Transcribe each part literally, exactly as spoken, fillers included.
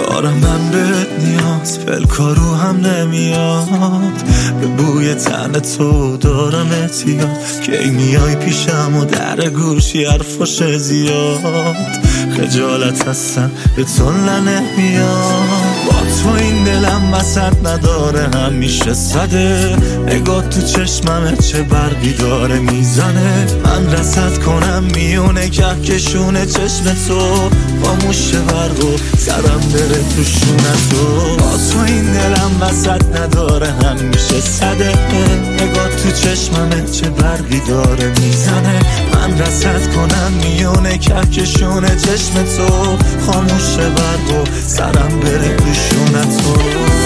دارم من بهت نیاز، فلکارو هم نمیاد. به بوی تن تو دارم احتیاط، کی میای پیشم و در گوشی حرفاش زیاد. خجالت هستم به تو نمیاد، با تو این دلم وسط نداره همیشه صده. نگاه تو چشممه چه برقی داره میزنه، من رصد کنم میونه کهکشون چشم تو. خاموش برق و سرم بره تو شونه تو، با تو این دلم وسط نداره همیشه صده. نگاه تو چشممه چه برقی داره میزنه، من رصد کنم میونه کهکشون چشم تو. خاموش برق و سرم بره تو شونه تو.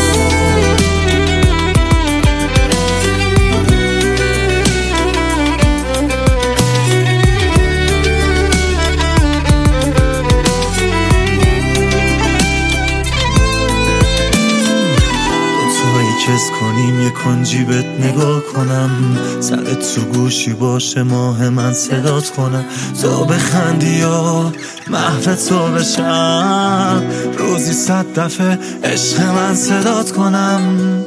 کس کنیم یه کنجی بهت نگاه کنم، سرت تو گوشی باشه ماه من صدات کنم. تو بخندی یا محو تو بشم، روزی صد دفعه عشق من صدات کنم.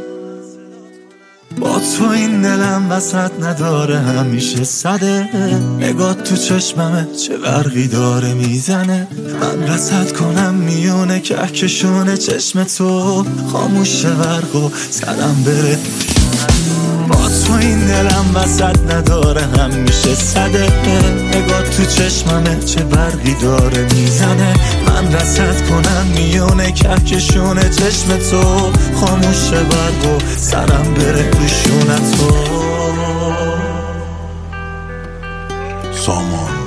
با تو این دلم وسط نداره همیشه صده. نگاه تو چشممه چه برقی داره میزنه، من رصد کنم میونه کهکشون چشم تو. خاموش برق و سرم بره، با تو این دلم وسط نداره همیشه صده. نگاه تو چشممه چه برقی داره میزنه، من رصد کنم میونه کهکشون چشم تو. خاموش برق و سرم بره تو شونه تو. سامان